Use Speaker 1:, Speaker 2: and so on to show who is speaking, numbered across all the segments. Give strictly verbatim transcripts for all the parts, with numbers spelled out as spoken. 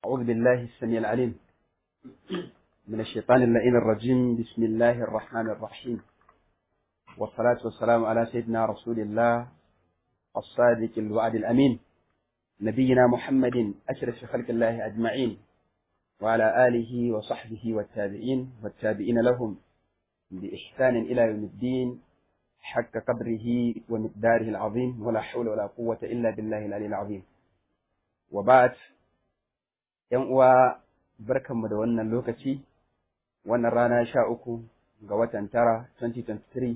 Speaker 1: أعوذ بالله السميع العليم من الشيطان اللعين الرجيم. بسم الله الرحمن الرحيم، والصلاة والسلام على سيدنا رسول الله الصادق الوعد الأمين، نبينا محمد أشرف خلق الله أجمعين، وعلى آله وصحبه والتابعين والتابعين لهم بإحسان إلى يوم الدين حق قدره ومقداره العظيم، ولا حول ولا قوة إلا بالله العلي العظيم. وبعد، ‘yan uwa barkanmu da wannan lokaci, wannan rana sha uku ga watan tara twenty twenty-three,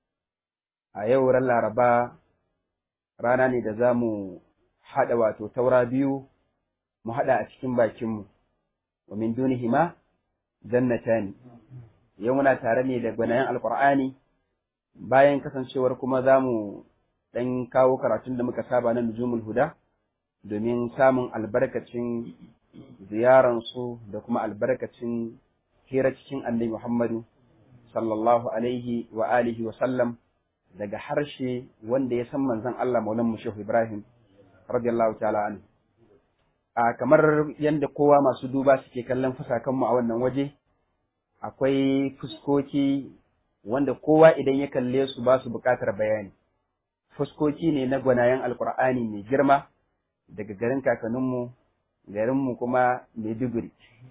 Speaker 1: a yau ran Laraba rana ne da za mu haɗa wato taura biyu mu haɗa a cikin bakinmu, wa min dunihima jannatani. Yau muna tare ne da gwanayen Alƙur'ani, bayan kasancewar kuma za mu ɗan kawo karatun da muka saba na Nujumul Huda domin samun albarkacin ziyaransu da kuma albarkacin hira cikin annabi Muhammadu sallallahu alaihi wa alihi wa sallam daga harshe wanda ya san manzon Allah Maulan Shehu Ibrahim radiyallahu ta'ala anhu. A kamar yadda kowa masu duba suke kallon fusakanmu a wannan waje, akwai fuskoki wanda kowa idan ya kalle su ba su buƙatar bayani. Fuskoki ne na gwanayen Alƙur'ani mai girma daga garin kakanninmu, garinmu kuma Maiduguri,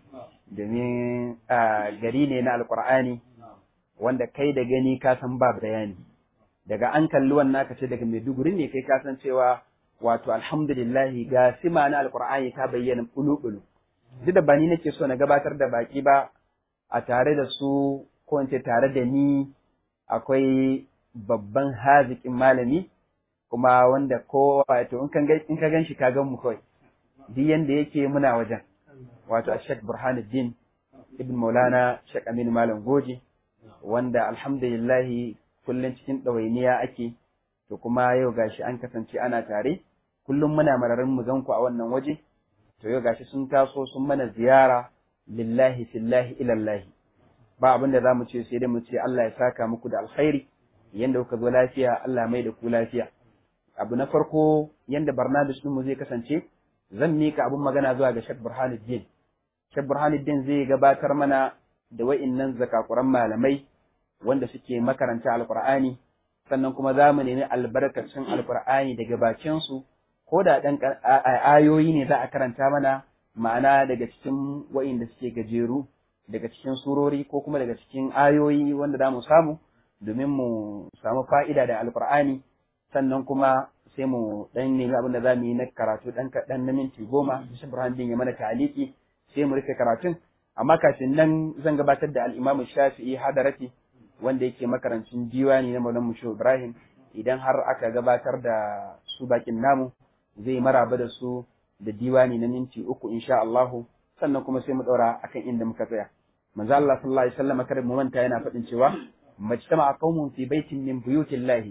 Speaker 1: domin gari ne na Alƙur'ani wanda kai da gani ka san ba bayani. Daga an kalli wannan ka ce daga Maiduguri ne, kai ka san cewa wato alhamdulillahi ga sima na Alƙur'ani ta bayyana ɓulu-ɓulu. Duk da ba ni nake so na gabatar da baki ba, a tare da su ko in ce tare da ni akwai babban haziƙin malami, kuma wanda ko wato in ka gan shi ka gan mu kawai. Duk yanda yake muna wajen, wato a Sheikh Burhanuddin Ibn Maulana Sheikh Aminu Malam Goji, wanda alhamdulillahi kullum cikin ɗawainiya ake, to kuma yau gashi an kasance ana tare, kullum muna mararin mu ganku a wannan waje, to yau gashi sun taso sun mana ziyara lillahi fillahi ilallahi. Ba abin da za mu ce sai dai mu ce Allah ya saka muku da alkhairi, yanda kuka zo lafiya Allah mai da ku lafiya. Abu na farko, yanda Barnabas ɗinmu zai kasance, zan mika abin magana zuwa ga Sheikh Burhanuddin. Sheikh Burhanuddin zai gabatar mana da wa'innan zakakuran malamai wanda suke makaranta Alƙur'ani, sannan kuma za mu nemi albarkacin Alƙur'ani daga bakin su, ko da ɗan ayoyi ne za a karanta mana, ma'ana daga cikin wa'inda suke gajeru, daga cikin surori ko kuma daga cikin ayoyi wanda za mu samu domin mu samu fa'ida da Alƙur'ani, sannan kuma sai mu dan nemi abin da za mu yi na karatu dan kaɗan na minti goma, shi Burhanuddin ya mana taliki, sai mu rufe karatun. Amma kafin nan zan gabatar da al-Imam Shafi'i Hadarati, wanda yake makarancin diwani na Maulan Shehu Ibrahim. Idan har aka gabatar da su bakin namu, zai maraba da su da diwani na minti uku insha Allah, sannan kuma sai mu ɗaura akan inda muka tsaya. Manzo Allah sallallahu alaihi wasallam kar mu manta yana faɗin cewa majtama'a qaumun fi baitin min buyutillahi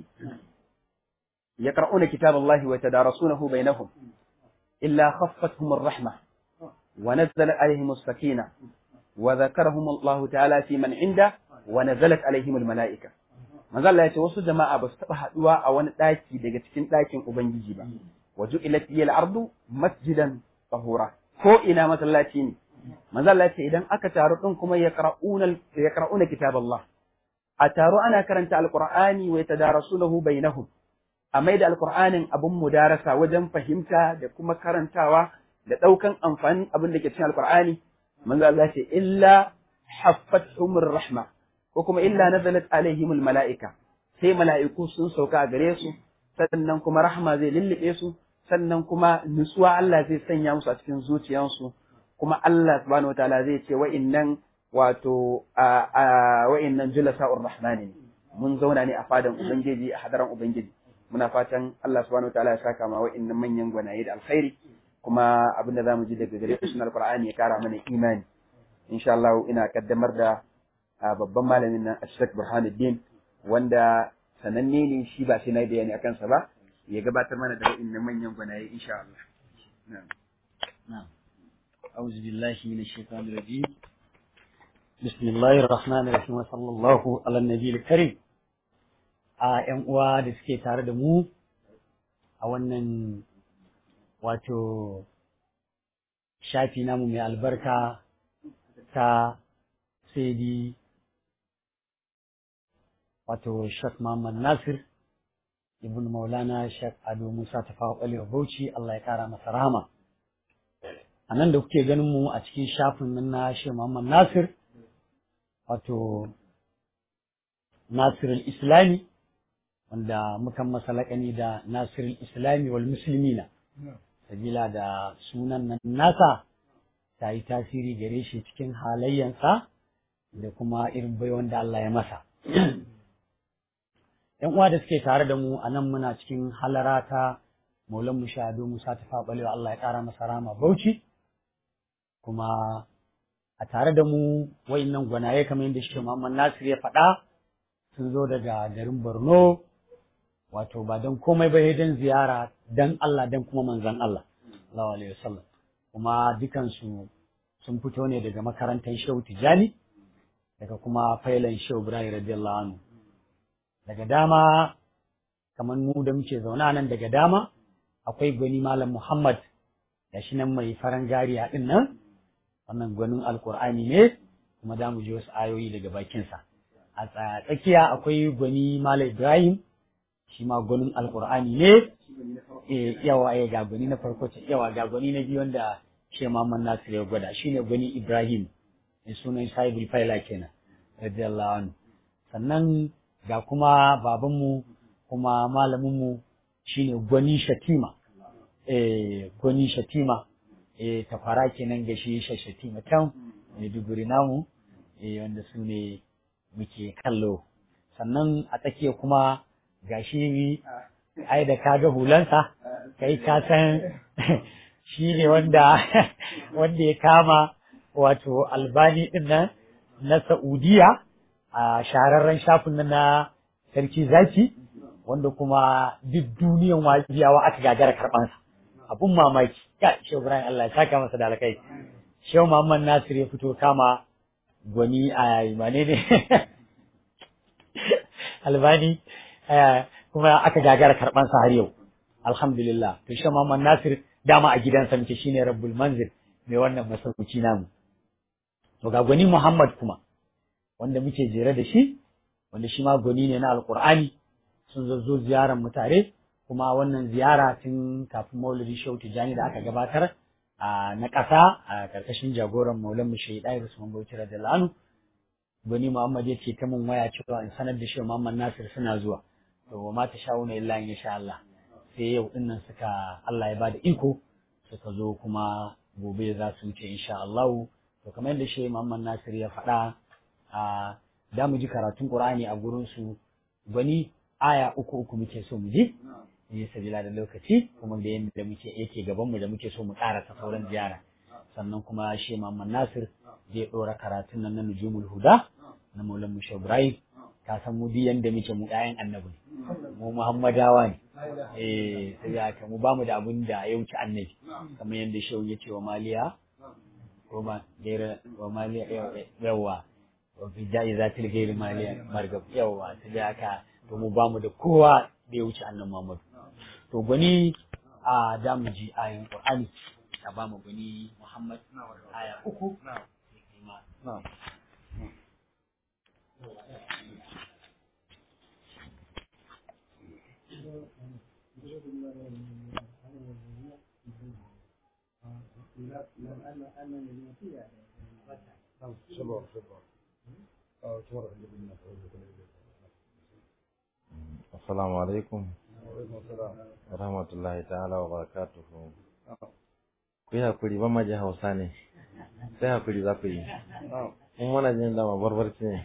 Speaker 1: يقرؤون كتاب الله ويتدارسونه بينهم إلا خفتهم الرحمة ونزلت عليهم السكينة وذكرهم الله تعالى في من عنده ونزلت عليهم الملائكة. manzo Allah ya ce wasu jama'a ba su taɓa haɗuwa a wani ɗaki daga cikin ɗakin Ubangiji ba, waju ilat liyal ardu masjidan tahura, ko ina masallaci ne. Manzo Allah ya ce idan aka taru din kuma yaqra'una yaqra'una kitaballah, a taro ana karanta alqur'ani wa yatadarasunahu bainahum, a mai da alƙur'anin abin mudarasa wajen fahimta da kuma karantawa da ɗaukan amfanin abin da ke cikin alƙur'ani. Manzo Allah ce illa haffathumur rahma, ko kuma illa nazalat alaihimul mala'ika, sai mala'iku sun sauka a gare su, sannan kuma rahma zai lullube su, sannan kuma nutsuwa Allah zai sanya musu a cikin zuciyansu, kuma Allah subhanahu wataala zai ce wa'innan wato a wa'innan julasa'ur rahmani, mun zauna ne a fadan ubangiji, a hadaran ubangiji. Muna fatan Allah subhanahu wataala ya saka ma wa'annan manyan gwanaye da alkhairi, kuma abinda zamu ji daga gare su na Alqur'ani ya kara mana imani. Insha Allah ina kaddamar da babban malamin nan Sheikh Burhanuddin, wanda sananne ne shi ba sai na bayani akan sa ba, ya gabatar mana da wa'annan manyan gwanaye insha Allah. Na'am.
Speaker 2: Na'am. A'udhu billahi minash shaitanir rajim. Bismillahir rahmanir rahim wa sallallahu ala nabiyil karim. A ‘yan uwa da suke tare da mu a wannan wato shafi namu mai albarka ta Saidi wato Sheikh Muhammad Nasir ibn Maulana Sheikh Ado Musa Tafawa Balewa Bauchi, Allah ya kara masa rahama. A nan da kuke ganin mu a cikin shafin nan na Sheikh Muhammad Nasir wato Nasirul Islami, wanda mukan masa laƙani da Nasirul Islami wal Muslimina, sabila da sunan nan nasa ta yi tasiri gare shi cikin halayyansa da kuma irin baiwan da Allah ya masa. ‘Yan uwa da suke tare da mu a nan muna cikin halara ta Maulan Mushahadu Musa Tafawa Balewa, Allah ya ƙara masa rama Bauchi, kuma a tare da mu wa'innan gwanaye kamar yadda shi Muhammad Nasir ya faɗa sun zo daga garin Borno, wato ba don komai ba don ziyara don Allah don kuma manzan Allah sallallahu alaihi wasallam, kuma dukansu sun fito ne daga makarantar Shehu Tijani daga kuma failan Shehu Ibrahim radiyallahu anhu. Daga dama kamar mu da muke zaune nan daga dama akwai gwani Malam Muhammad da shi nan mai faran jariya din nan, wannan gwanin Alkur'ani ne kuma da mu ji wasu ayoyi daga bakinsa. A tsakiya akwai gwani Malam Ibrahim, shi ma gwanin Alkur'ani ne. Eh yawa eh ga gwani na farko ce, yawa ga gwani na biyu wanda Sheikh Muhammad Nasir ya gwada, shine gwani Ibrahim, mai sunan Sahibul Faila kenan radiyallahu anhu. Sannan ga kuma babanmu kuma malaminmu shine gwani Shatima, eh gwani Shatima, eh tafara kenan ga shi Shatima can mai duguri namu, eh wanda su ne muke kallo. Sannan a tsakiya kuma gashi ai da kaga hulansa kai ka san shi ne wanda wanda ya kama wato Albani din nan na Saudiya a shahararren shafin nan na Sarki Zaki, wanda kuma duk duniyan wajiyawa aka gagara karɓansa. Abun mamaki, ya Shehu Ibrahim Allah ya saka masa da alkai. Shehu Muhammad Nasir ya fito kama gwani a imane ne Albani, kuma aka gagara karɓansa har yau. Alhamdulillah. To Shehu Muhammad Nasir dama a gidansa muke, shine Rabbul Manzil mai wannan masauki namu. To ga gwani Muhammad kuma wanda muke jere da shi, wanda shi ma gwani ne na Alƙur'ani, sun zo ziyarar mu tare, kuma wannan ziyara tun kafin Maulidi Shehu Tijani da aka gabatar a na ƙasa a ƙarƙashin jagoran Maulan mu Shehu Ɗahir Usman Bauchi radiyallahu anhu. Gwani Muhammad ya ce ta mun waya cewa in sanar da Shehu Muhammad Nasir suna zuwa. To wa ma ta sha'una illa in sha Allah. Sai yau din nan suka Allah ya bada iko suka zo, kuma gobe za su wuce insha Allah. To kamar yadda Shehu Muhammad Nasir ya faɗa, a da mu ji karatun Qur'ani a gurin su gwani aya uku uku muke so mu ji, ne sabila da lokaci kuma da yanda muke yake gaban mu da muke so mu ƙara ta sauran ziyara. Sannan kuma Shehu Muhammad Nasir zai ɗora karatun nan na Nujumul Huda na Maulan mu Shehu Ibrahim. Ka san mu biyan da muke mu ɗayan annabi ne, mu Muhammadawa ne, eh sai haka mu bamu da abun da ya wuce annabi, kamar yadda Shehu ya ce wa Maliya ko ba gaira wa Maliya yawa wa fi ja'izatil gairi Maliya margab, yawa sai haka to mu bamu da kowa da ya wuce annabi Muhammad. To gwani a da mu ji ayin Qur'ani ka ba mu gwani Muhammad aya uku. Na'am.
Speaker 3: Assalamu alaikum wa rahmatullahi ta'ala wa barakatuhu. Ku yi hakuri ban maji Hausa ne, sai hakuri za ku yi. Mun mana jin dama barbarci ne.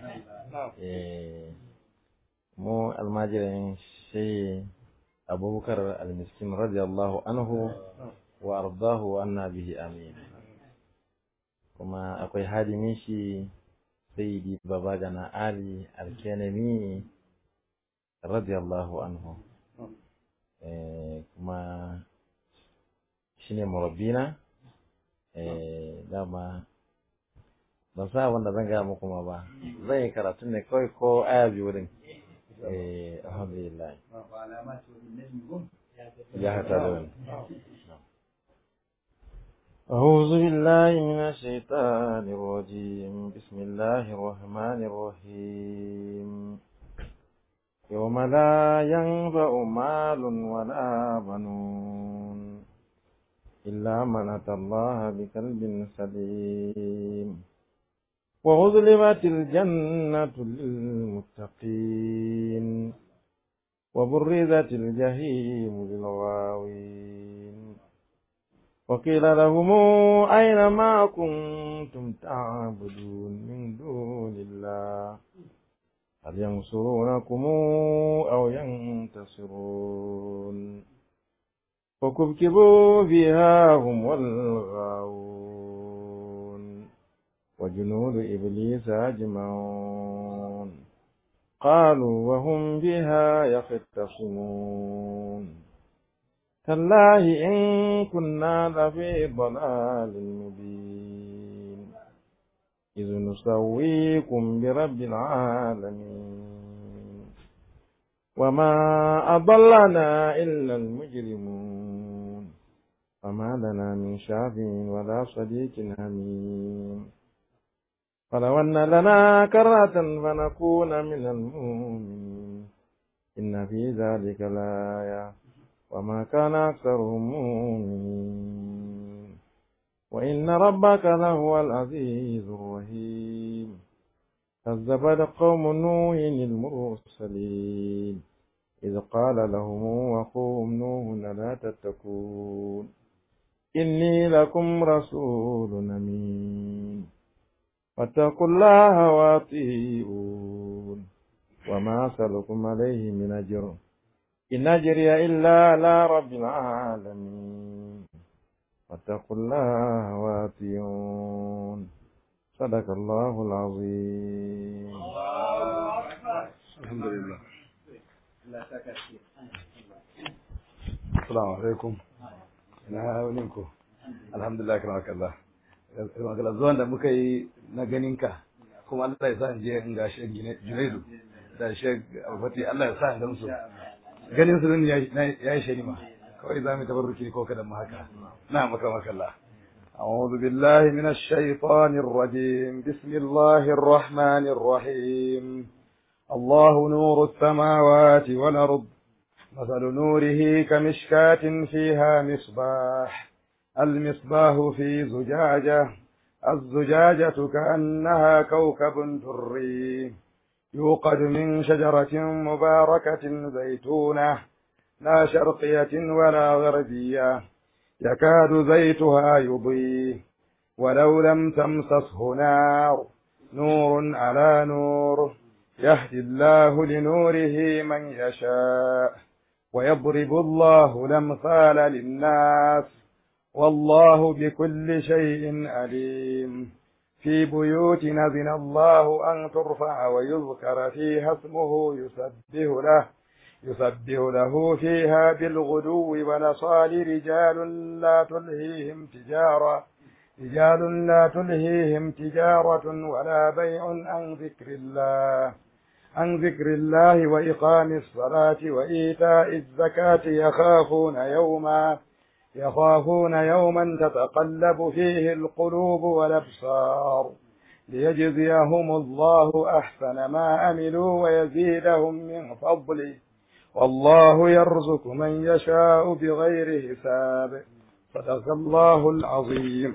Speaker 3: Mu almajirin shi Abubakar al-Miskin radiyallahu anhu wa ardahu wa anna bihi amin. Kuma akwai hadimin shi Sayyidi Babagana Ali Al-Kenemi radiyallahu anhu. Eh kuma shine murabbina, eh dama ban sa wanda zan gaya muku ma ba, zan yi karatun ne kawai ko aya biyu din. Eh alhamdulillah ya hata da wani. أعوذ بالله من الشيطان الرجيم بسم الله الرحمن الرحيم يوم لا ينفع مال ولا بنون إلا من أتى الله بقلب سليم وأزلفت الجنة للمتقين وبرزت الجحيم للغاوين وقيل لهم أين ما كنتم تعبدون من دون الله هل ينصرونكم أو ينتصرون فكبكبوا فيها هم والغاوون وجنود إبليس أجمعون قالوا وهم بها يختصمون تالله إن كنا لفي ضلال مبين إذ نسويكم برب العالمين وما أضلنا إلا المجرمون وما لنا من شافع ولا صديق حميم فلو أن لنا كرة فنكون من المؤمنين إن في ذلك لآية وما كان أكثرهم مؤمنين وإن ربك لهو العزيز الرحيم كذبت قوم نوح المرسلين إذ قال لهم أخوهم نوح لا تتقون إني لكم رسول أمين فاتقوا الله وأطيعون وما أسألكم عليه من أجر إن أجري إلا على رب العالمين واتقوا الله وأطيعون صدق الله العظيم.
Speaker 1: الحمد لله. السلام عليكم. ina wuninku alhamdulillah kana kallah magana zuwan da muka yi na ganinka kuma Allah ya sa in je in ga Sheikh Junaidu da Sheikh Abubakar Allah ya sa in gansu ganin su ne yayi shani ma kawai zamu tabarruki ko kada mu haka na maka makalla أعوذ بالله من الشيطان الرجيم بسم الله الرحمن الرحيم الله نور السماوات والأرض مثل نوره كمشكاة فيها مصباح المصباح في زجاجة الزجاجة كأنها كوكب دري يوقد من شجرة مباركة زيتونة لا شرقية ولا غربية يكاد زيتها يضيء ولو لم تمسسه نار نور على نور يهدي الله لنوره من يشاء ويضرب الله الأمثال للناس والله بكل شيء عليم في بيوت أذن الله أن ترفع ويذكر فيها اسمه يسبح له يسبح له فيها بالغدو والأصال رجال لا تلهيهم تجارة رجال لا تلهيهم تجارة ولا بيع عن ذكر الله عن ذكر الله وإقام الصلاة وإيتاء الزكاة يخافون يوما يخافون يوما تتقلب فيه القلوب والأبصار ليجزيهم الله أحسن ما عملوا ويزيدهم من فضله والله يرزق من يشاء بغير حساب صدق الله العظيم.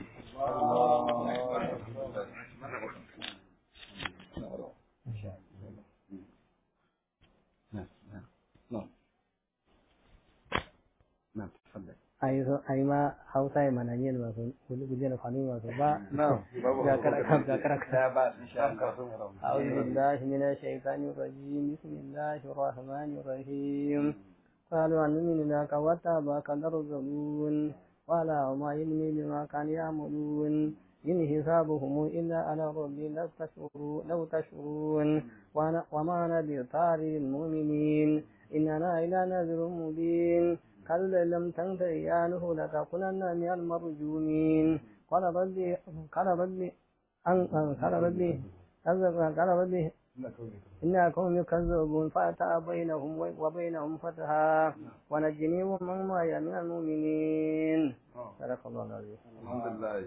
Speaker 2: ai ma Hausa ya mana yin masu kuli guje da kwanu masu ba ga karaka ga karaka
Speaker 1: ba insha Allah.
Speaker 2: a'udhu billahi minash shaitanir rajim bismillahir rahmanir rahim qalu annamina laka wa tabaka darzun wala ma ilmi bima kan ya'malun in hisabuhum illa ala rabbi law tashuru law tashurun wa ma ana bi taril mu'minin inna ila nadhirun mubin كلا لم تنته يانه لتكونن من المرجومين قال ربي قال ربي أن قال ربي قال ربي
Speaker 4: إن قوم كذبون فأتى بينهم وبينهم فتحا ونجني ومن معي من المؤمنين صدق الله العظيم.
Speaker 1: الحمد لله.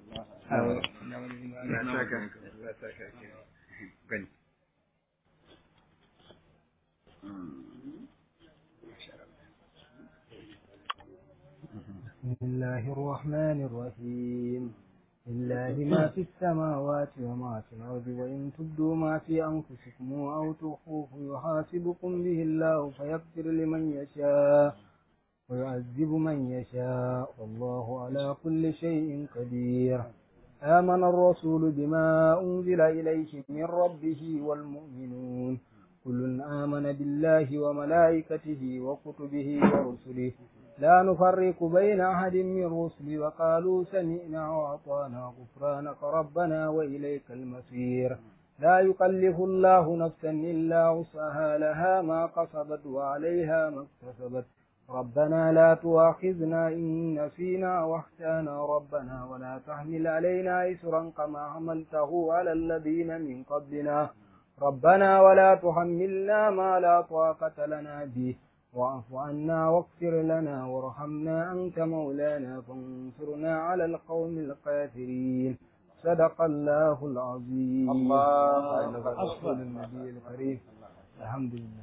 Speaker 4: بسم الله الرحمن الرحيم. لله ما في السماوات وما في الأرض وإن تبدوا ما في أنفسكم أو تخفوه يحاسبكم به الله فيغفر لمن يشاء ويعذب من يشاء والله على كل شيء قدير. آمن الرسول بما أنزل إليه من ربه والمؤمنون كل آمن بالله وملائكته وكتبه ورسله لا نفرق بين أحد من رسله وقالوا سمعنا وأطعنا غفرانك ربنا وإليك المصير. لا يكلف الله نفسا إلا وسعها لها ما كسبت وعليها ما اكتسبت ربنا لا تؤاخذنا إن نسينا واخطأنا ربنا ولا تحمل علينا إصرا كما حملته على الذين من قبلنا ربنا ولا تحملنا ما لا طاقة لنا به واعف عنا واغفر لنا وارحمنا أنت مولانا فانصرنا على القوم الكافرين. صدق الله العظيم.
Speaker 1: الله
Speaker 4: أكبر. النبي الكريم. الحمد لله.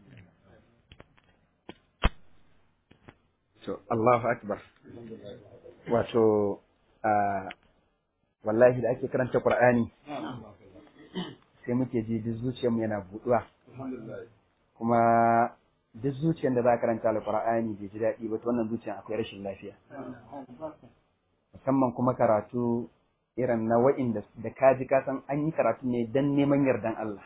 Speaker 1: Allahu akbar. Wato wallahi da ake karanta Qur'ani sai muke ji duk zuciyarmu yana buɗuwa. Kuma duk zuciyar da za a karanta Al-Qur'ani bai ji daɗi ba to wannan zuciyar akwai rashin lafiya. Musamman kuma karatu irin na wa'inda da ka ji ka san an yi karatu ne dan neman yardan Allah.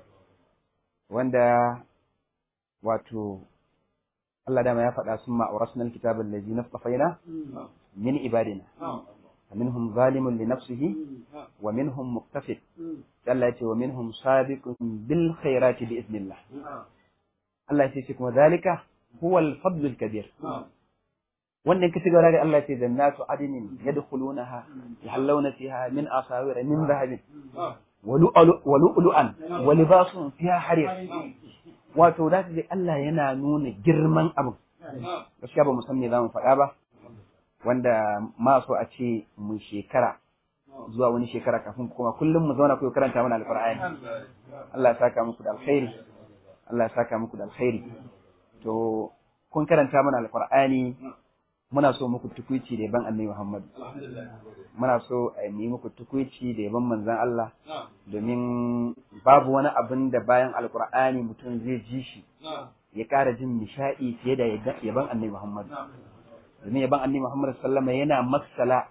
Speaker 1: Wanda wato Allah dama ya faɗa sun ma'aurasuna alkitabul ladzi nastafaina min ibadina minhum zalimun li nafsihi wa minhum muqtasid. Allah ya ce wa minhum sabiqun bil khairati bi idnillah. Allah ya ce kuma zalika huwa al-fadl al-kabir. wannan kace ga Allah ya ce jannatu adnin yadkhulunaha yahallawna fiha min asawir min dhahabin wa lu'lu'an wa libasun fiha harir. Wato da kaje Allah yana nuna girman abu. Gaskiya ba mu san me zamu faɗa ba, wanda ma so a ce mu shekara zuwa wani shekara kafin kuma kullum mu zauna ku karanta mana alqur'ani. Allah ya saka muku da alkhairi. Allah ya saka muku da alkhairi. To kun karanta mana alqur'ani, muna so muku tukuici da yaban Annabi Muhammad. Muna so a yi muku tukuici da yaban manzon Allah, domin babu wani abin da bayan alqur'ani mutum zai ji shi ya ƙara jin nishaɗi fiye da yaban Annabi Muhammad. Domin yaban Annabi Muhammad sallama yana maksala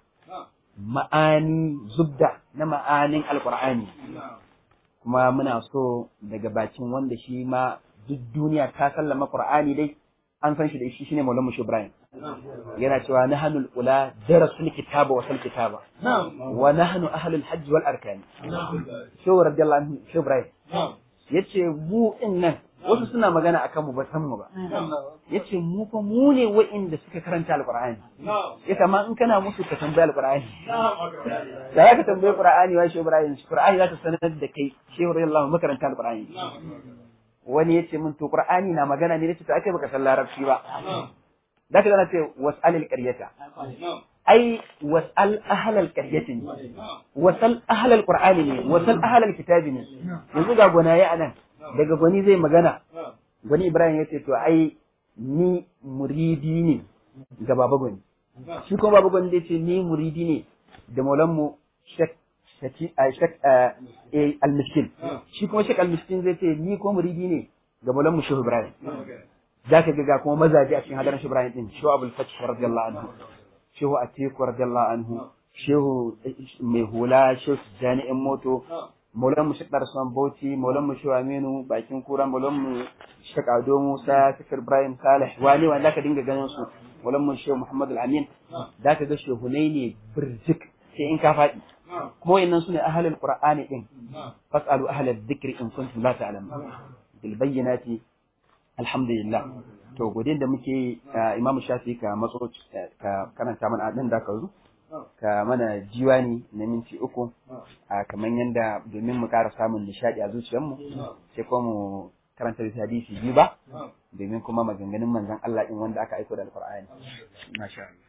Speaker 1: ma'ani zubda na ma'anin alqur'ani. Kuma muna so daga bakin wanda shi ma duk duniya ta sallama Qur'ani dai an san shi da shi shine Maulana Musho Ibrahim. Yana cewa nahnul ula darasul kitaba wa sal kitaba wa nahnu ahlul hajj wal arkan. Shehu radiyallahu anhu Shehu Ibrahim yace mu nan wasu suna magana akan mu ba san mu ba. Yace mu fa mu ne wa'inda suka karanta alqur'ani. Yace amma in kana musu ka tambaya alqur'ani. Da ka tambaye Qur'ani wa Shehu Ibrahim, Qur'ani za ta sanar da kai Shehu radiyallahu anhu makaranta alqur'ani. Wani yace min to Qur'ani na magana ne nace to ake baka san larabci ba. Da ka zana ce was'alil qaryata. Ai was'al ahlal qaryati ne. Wasal ahlal qur'ani ne, wasal ahlal kitabi ne. Yanzu ga gonaye anan. Daga gwani zai magana. Gwani Ibrahim yace to ai ni muridi ne ga baba gwani. Shi kuma baba gwani yace ni muridi ne da maulan mu Sheikh Shaki Sheikh Al-Miskin. Shi kuma Sheikh Al-Miskin zai ce ni ko muridi ne ga maulan mu Shehu Ibrahim. Zaka ga kuma mazaje a cikin hadarin Shehu Ibrahim din, Shehu Abdul Fattah radiyallahu anhu, Shehu Atiku radiyallahu anhu, Shehu Mai Hula, Shehu Jani'in Moto, maulan mu Sheikh Darusman Bauchi, maulan mu Shehu Aminu Bakin Kura, maulan mu Sheikh Ado Musa, Sheikh Ibrahim Saleh, wani wanda ka dinga ganin su, maulan mu Shehu Muhammad Al-Amin. Zaka ga shehunai ne birjik sai in ka faɗi. Kuma wayannan sune ahlul Qur'ani din. Fas'alu ahlal dhikri in kuntum la ta'lamun. Bil bayyinati alhamdulillah. To godin da muke Imam Shafi ka matso ka karanta mana nan da ka zo ka mana diwani na minti uku a kamar yadda domin mu ƙara samun nishaɗi a zuciyarmu sai kuma mu karanta da hadisi biyu ba domin kuma maganganun manzon Allah din wanda aka aiko da alqur'ani masha Allah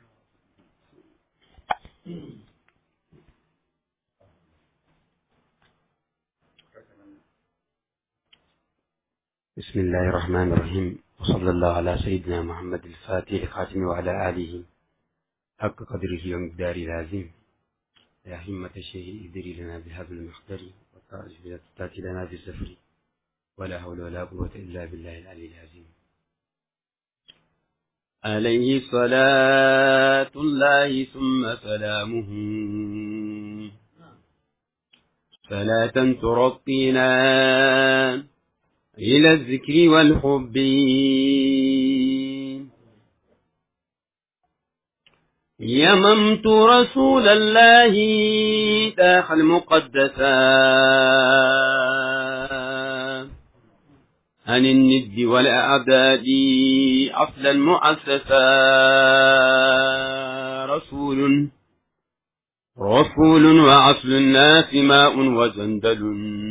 Speaker 5: بسم الله الرحمن الرحيم وصلى الله على سيدنا محمد الفاتح الخاتم وعلى آله حق قدره ومقداره العظيم يا همة الشيء ادري لنا بهذا المحضر وتعرج تاتي لنا بالزفر ولا حول ولا قوة إلا بالله العلي العظيم عليه صلاة الله ثم سلامه صلاة ترقينا إلى الذكر والحب يممت رسول الله داخل المقدسا عن الند والأعداد أصل المؤسسا رسول رسول وأصل الناس ماء وجندل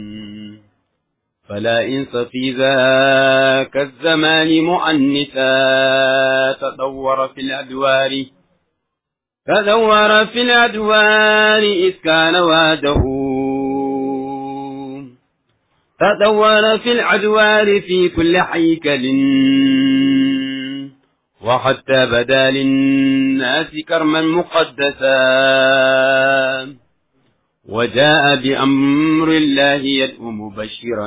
Speaker 5: فلا إنس في ذاك الزمان مؤنثا تدور في الأدوار تدور في الأدوار إذ كان واده تدور في الأدوار في كل حيكل وحتى بدا للناس كرما مقدسا وجاء بأمر الله يدعو مبشرا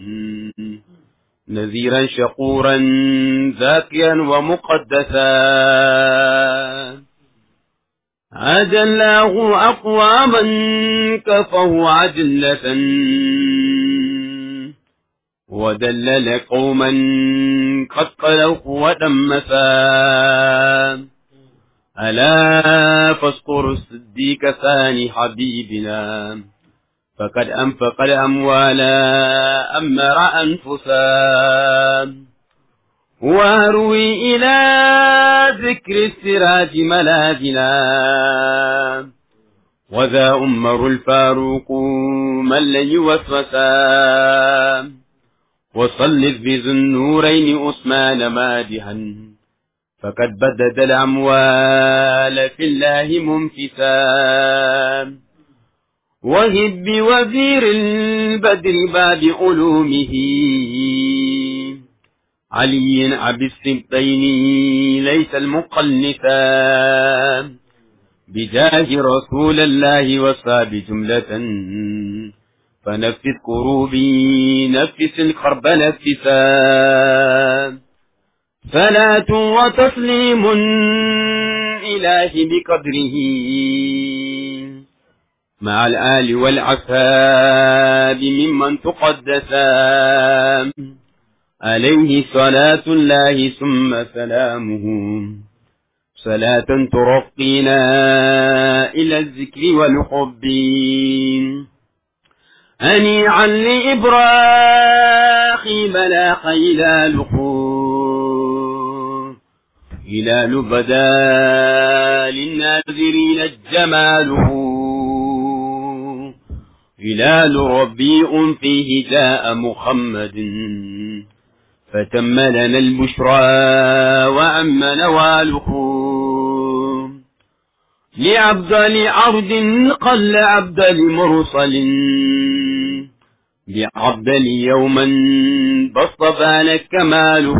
Speaker 5: نذيرا شقورا ذاكيا ومقدسا أجله أقواما كفه عجلة ودلل قوما قد قلوه ودمسا ألا فاذكروا الصديق ثاني حبيبنا فقد أنفق الأموال أمر أنفسا واروي إلى ذكر السراج ملاذنا وذا أمر الفاروق من لن يوسوسا وصلت بذي النورين أثمان مادحا فقد بدد الأموال في الله منفسا وهب بوزير البدر باب علومه علي أبي السبطين ليس المقلسا بجاه رسول الله وصاب جملة فنفس كروبي نفس القرب نفسا صلاة وتسليم إله بقدره مع الآل والأصحاب ممن تقدسا عليه صلاة الله ثم سلامه صلاة ترقينا إلى الذكر والحب أنيعا لإبراهيم لا خيلاله هلال بدا للناظرين جماله هلال ربيع فيه جاء محمد فتم لنا البشرى وأم نواله لأفضل عرض قل أفضل مرسل بأفضل يوما بسط بالك كماله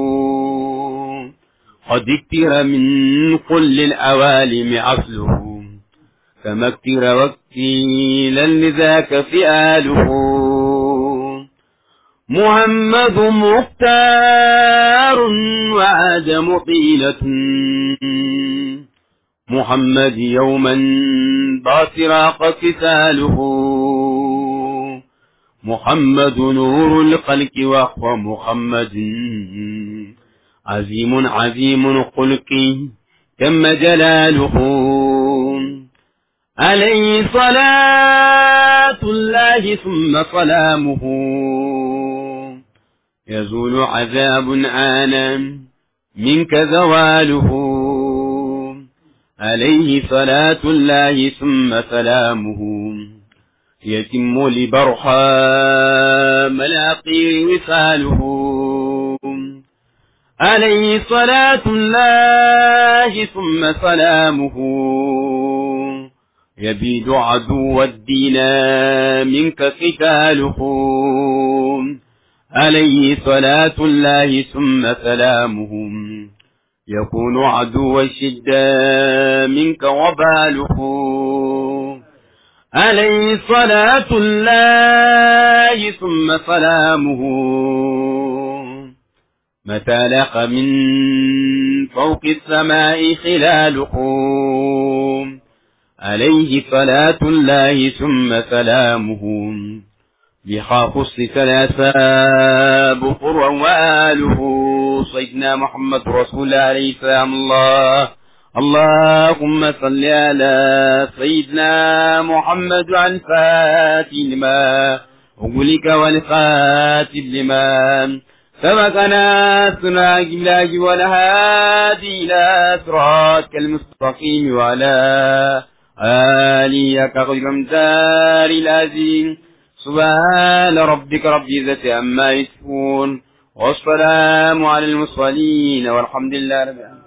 Speaker 5: قد اكتر من كل الأوالم أصله كما اكتر وكيلا لذاك فئاله محمد مختار وعاد مطيلة محمد يوما باصراق كساله محمد نور الخلق وهو محمد عظيم عظيم خلقي تم جلاله عليه صلاة الله ثم سلامه يزول عذاب آنا منك زواله عليه صلاة الله ثم سلامه يتم لبرحام العقير وصاله عليه صلاة الله ثم سلامه يبيد عدو الدين منك قتاله عليه صلاة الله ثم سلامه يكون عدو الشدة منك وباله عليه صلاة الله ثم سلامه متى لق من فوق السماء خلاله عليه صلاة الله ثم سلامه بها خص ثلاثة بخر وآله سيدنا محمد رسول الله عليه السلام الله اللهم صل على سيدنا محمد عن فاتح لما أغلق والخاتم لما سبقنا سنا قبلاج والهادي إلى صراطك المستقيم وعلى آله كقدر مدار العظيم سبحان ربك رب العزة عما يصفون والسلام على المرسلين والحمد لله رب العالمين.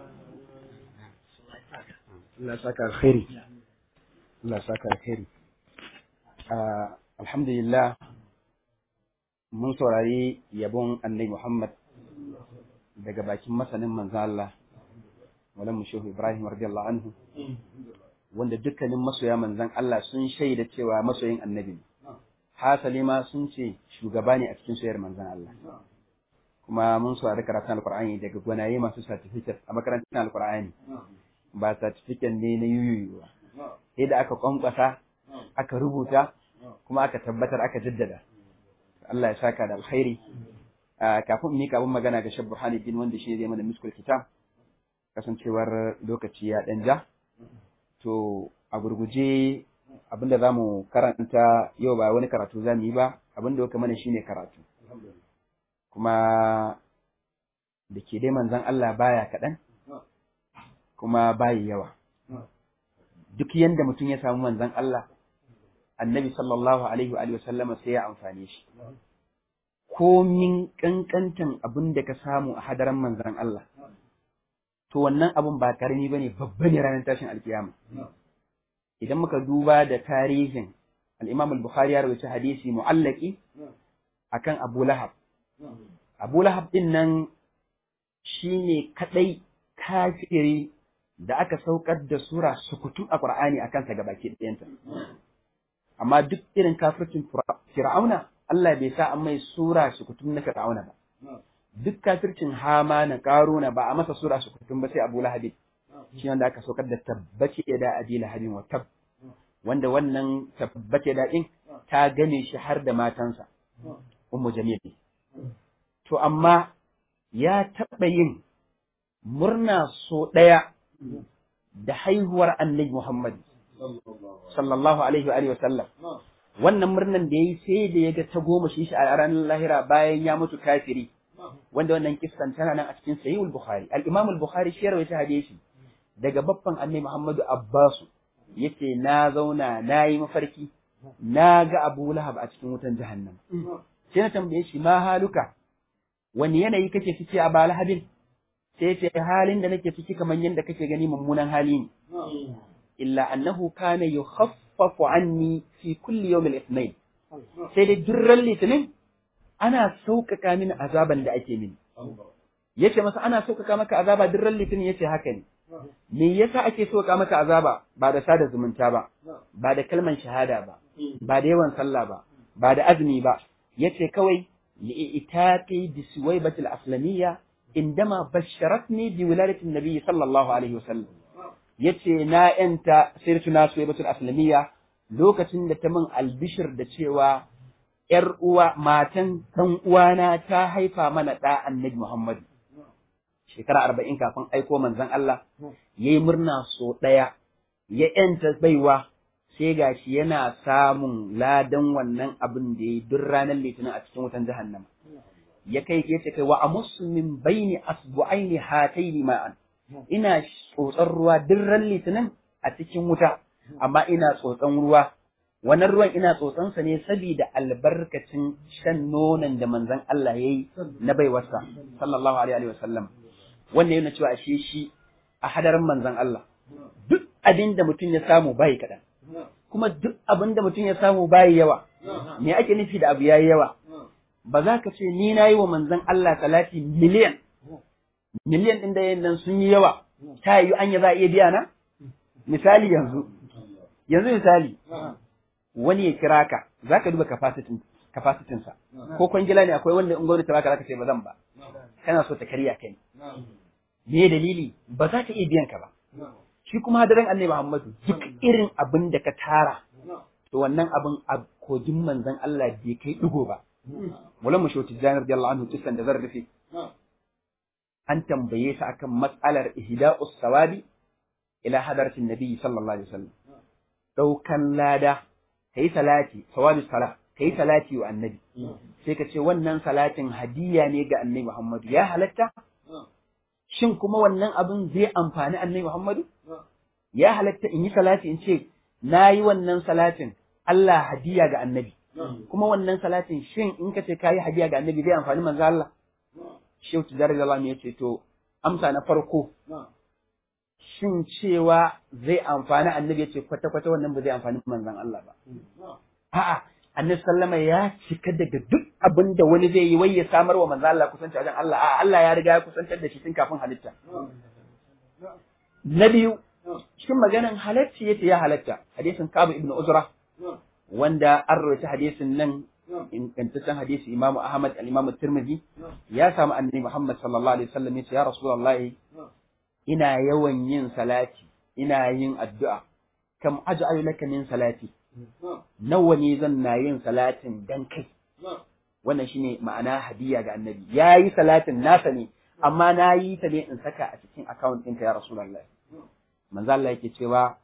Speaker 1: Allah saka alkhairi Allah saka alkhairi alhamdulillah mun saurari yabon annabi Muhammad daga bakin masanin manzo Allah Maulana Shehu Ibrahim radiyallahu anhu wanda dukkanin masoya manzon Allah sun shaida cewa masoyin annabi hasali ma sun ce shugaba ne a cikin soyayyar manzon Allah kuma mun saurari karatun alqur'ani daga gwanaye masu certificate a makarantar alqur'ani ba certificate ne na yuyuyu ba sai da aka kwankwasa aka rubuta kuma aka tabbatar aka jaddada Allah ya saka da alkhairi kafin mu mika abin magana ga Sheikh Burhanuddin wanda shi zai mana miskul kitab kasancewar lokaci ya dan ja to a gurguje abinda zamu karanta yau ba wani karatu zamu yi ba abinda yake mana shine karatu kuma da ke dai manzon Allah baya kaɗan kuma bayi yawa duk yanda mutum ya samu manzon Allah annabi sallallahu alaihi wa alihi wasallama sai ya amfane shi komin kankantan abin da ka samu a hadaran manzon Allah to wannan abun ba karami bane babba ne ranar tashin alkiyama idan muka duba da tarihin al-Imam al-Bukhari ya rawaita hadisi mu'allaqi akan Abu Lahab Abu Lahab din nan shine kadai kafiri da aka saukar da sura sukutu a Qur'ani akan sa gabaki ɗayanta amma duk irin kafircin Fir'auna Allah bai sa an mai sura sukutun na Fir'auna ba duk kafircin Hama na Qaruna ba a masa sura sukutun ba sai Abu Lahab shi wanda aka saukar da tabbaci da Abi Lahabin wa tab wanda wannan tabbace da din ta gane shi har da matansa Ummu Jamil to amma ya taɓa yin murna so ɗaya da haihuwar annabi Muhammad sallallahu alaihi wa sallam wannan murnan da yayi sai da yaga ta goma shi a ranar lahira bayan ya mutu kafiri wanda wannan kissan tana nan a cikin sahih al-Bukhari al-Imam al-Bukhari shi rawaita hadisi daga babban annabi Muhammadu Abbasu yace na zauna nayi mafarki na ga Abu Lahab a cikin wutan jahannam sai na tambaye shi ma haluka wani yanayi kake ciki a Abu Lahabin sai ce halin da nake ciki kamar yadda kake gani mummunan hali ne illa annahu kana yukhaffafu anni fi kulli yawm al-ithnain sai dai durran litinin ana sauƙaƙa mini azaban da ake mini yace masa ana sauƙaƙa maka azaba durran litinin yace haka ne me yasa ake sauƙaƙa maka azaba ba da sada zumunta ba ba da kalman shahada ba ba da yawan sallah ba ba da azumi ba yace kawai li'itaqi bi suwaybatil aslamiyya indama basharatni bi wiladatin nabiy sallallahu alaihi wasallam yace na yanta sirtuna suwaybatul aslamiyya lokacin da ta min albishir da cewa yar uwa matan dan uwana ta haifa mana da annabi Muhammad shekara arba'in kafin aiko manzon Allah yayi murna so daya ya yanta baiwa sai gashi yana samun ladan wannan abin da yayi duk ranar litinin a cikin wutan jahannama ya kai ya ce kai wa amussu min baini asbu'aini hataini ma'an ina tsotsar ruwa duk ran litinin a cikin wuta amma ina tsotsan ruwa wannan ruwan ina tsotsansa ne saboda albarkacin shan nonon da manzon Allah yayi na baiwarsa sallallahu alaihi wa sallam wannan yana cewa ashe shi a hadarin manzon Allah duk abin da mutum ya samu bai kaɗan kuma duk abin da mutum ya samu bai yawa me ake nufi da abu yayi yawa ba za ka ce ni na yi wa manzon Allah salati miliyan miliyan ɗin da yin nan sun yi yawa ta yi anya za a iya biya na misali yanzu yanzu misali wani ya kira ka za ka duba capacity sa ko kwangila ne akwai wanda in gwamnati ta baka za ka ce ba zan ba kana so ta karya kai me dalili ba za ta iya biyan ka ba shi kuma hadarin annabi Muhammadu duk irin abin da ka tara to wannan abin a kogin manzon Allah bai kai digo ba mulan mu shoti janar radiyallahu anhu kisan da zan rufe an tambaye sa akan mas'alar ihda'us sawabi ila hadaratin nabi sallallahu alaihi wasallam daukan lada kai salati sawabi salat kai salati wa annabi sai ka ce wannan salatin hadiya ne ga annabi Muhammadu ya halatta shin kuma wannan abin zai amfani annabi Muhammadu ya halatta in yi salati in ce nayi wannan salatin Allah hadiya ga annabi kuma wannan salatin shin in ka ce kayi hadiya ga annabi zai amfani manzo Allah Shehu Tijjani Allah ne yace to amsa na farko shin cewa zai amfani annabi yace kwata kwata wannan ba zai amfani manzon Allah ba a'a annabi sallama ya cika daga duk abin da wani zai yi wai ya samar wa manzon Allah kusanci wajen Allah a'a Allah ya riga ya kusantar da shi tun kafin halitta na biyu cikin maganan halacci yace ya halatta hadisin Ka'ab ibn Uzra wanda an rawaita hadisin nan ingantaccen hadisi Imam Ahmad al-Imam Tirmidhi ya samu annabi Muhammad sallallahu alaihi wasallam yace ya Rasulullahi ina yawan yin salati ina yin addu'a kam aj'alu laka min salati nawa ne zan na yin salatin dan kai wannan shine ma'ana hadiya ga annabi yayi salatin nasa ne amma nayi ta ne in saka a cikin account ɗinka ya Rasulullahi manzo Allah yake cewa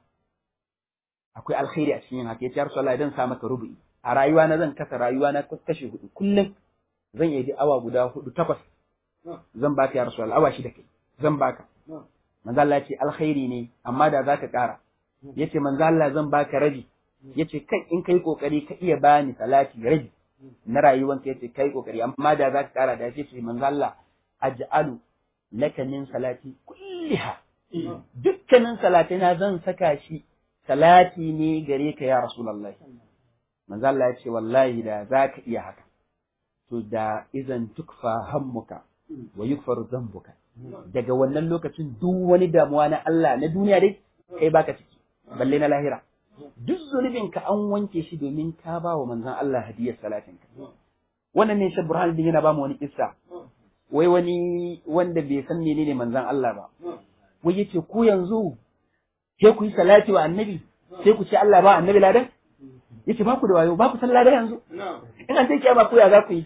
Speaker 1: akwai alkhairi a cikin haka yace ya Rasulullahi dan sa maka rubu'i a rayuwa na zan kasa rayuwa na kashe hudu kullum zan yi awa guda hudu takwas zan baka ya Rasulullahi awa shida kai zan baka manzo Allah yace alkhairi ne amma da zaka kara yace manzo Allah zan baka rabi yace kai in kai kokari ka iya bani salati rabi na rayuwanka yace kai kokari amma da zaka kara da yace manzo Allah aj'alu laka min salati kulliha dukkanin salatai na zan saka shi salati ne gare ka ya Rasulullahi manzo Allah ya ce wallahi da zaka iya haka to da idan tukfa hammuka wa yukfaru dhanbuka daga wannan lokacin duk wani damuwa na Allah na duniya dai kai baka ciki balle na lahira duk zunubin ka an wanke shi domin ka ba wa manzon Allah hadiyar salatin ka wannan ne shi Burhan din yana ba mu wani kissa wai wani wanda bai san menene manzon Allah ba wai yace ku yanzu sai ku yi salati wa annabi sai ku ce Allah ba annabi ladan yace ba ku da wayo ba ku san ladan yanzu in an ce kiyama ku ya za ku yi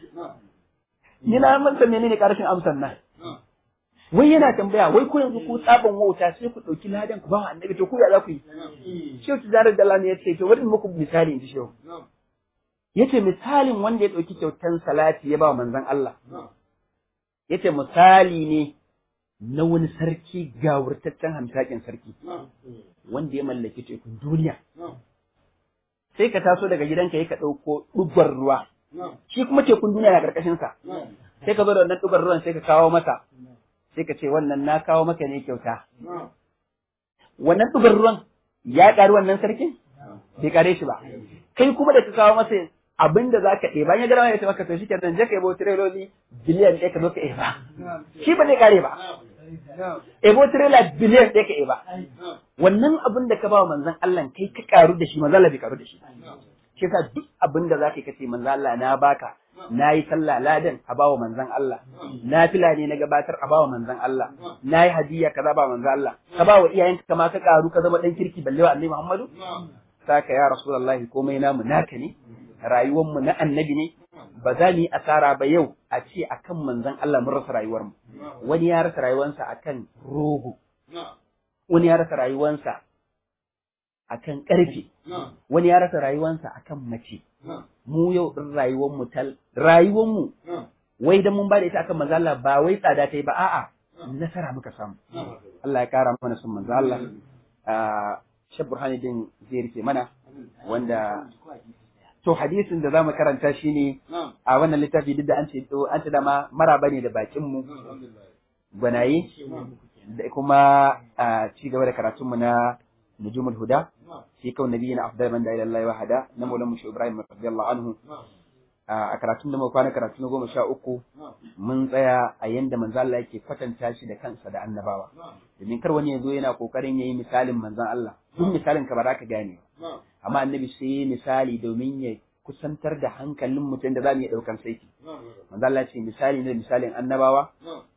Speaker 1: ni na manta menene karshen amsan nan wai yana tambaya wai ku yanzu ku tsaban wauta sai ku dauki ladan ku ba annabi to ku ya za ku yi shehu tijarar da Allah ne yace to bari muku misali in ji shehu yace misalin wanda ya dauki kyautan salati ya ba manzon Allah yace misali ne na wani sarki gawurtaccen hamsakin sarki wanda ya mallaki tekun duniya sai ka taso daga gidanka yi ka ɗauko ɗugar ruwa shi kuma tekun duniya na ƙarƙashinsa sai ka zo da wannan ɗugar ruwan sai ka kawo masa sai ka ce wannan na kawo maka ne kyauta wannan ɗugar ruwan ya ƙari wannan sarkin bai ƙare shi ba kai kuma da ka kawo masa abin da za ka ɗeba ya gara ya ce maka to shi kenan je ka yabo tireloli biliyan ɗaya ka zo ka ɗeba shi ba zai ƙare ba ebo tirela biliyan ɗaya ka ɗeba wannan abin da ka ba wa manzon Allah kai ka karu da shi manzon Allah bai karu da shi shi yasa duk abin da zaka kace manzon Allah na baka nayi sallah ladan a bawa manzon Allah na fila ne na gabatar a bawa manzon Allah nayi hadiya kaza ba manzon Allah ka ba wa iyayenka kama ka karu ka zama dan kirki balle wa Annabi Muhammadu saka ya rasulullahi komai namu naka ne rayuwar mu na annabi ne ba za mu yi asara ba yau a ce akan manzon Allah mun rasa rayuwar mu wani ya rasa rayuwarsa akan rogo wani ya rasa rayuwarsa akan ƙarfe wani ya rasa rayuwarsa akan mace mu yau din rayuwar mu tal rayuwar mu wai dan mun ba da ita akan manzo Allah ba wai tsada ta yi ba a'a nasara muka samu Allah ya kara mana son manzo Allah a Sheikh Burhanuddin zai rike mana wanda to hadisin da zamu karanta shine a wannan littafi duk da an ce to an ce dama maraba ne da bakin mu gwanaye da kuma a ci gaba da karatun mu na nujumul huda fi kaun nabiyina afdal man da ila Allah wahada na maulan mu Ibrahim radiyallahu anhu a karatun da muka kwana karatu na goma sha uku mun tsaya a yanda manzo Allah yake kwatanta shi da kansa da annabawa domin kar wani yazo yana kokarin yayi misalin manzon Allah duk misalin ka ba za ka gane amma annabi sai yayi misali domin ya kusantar da hankalin mutum da za mu iya daukan saiti manzo Allah ce misali ne misalin annabawa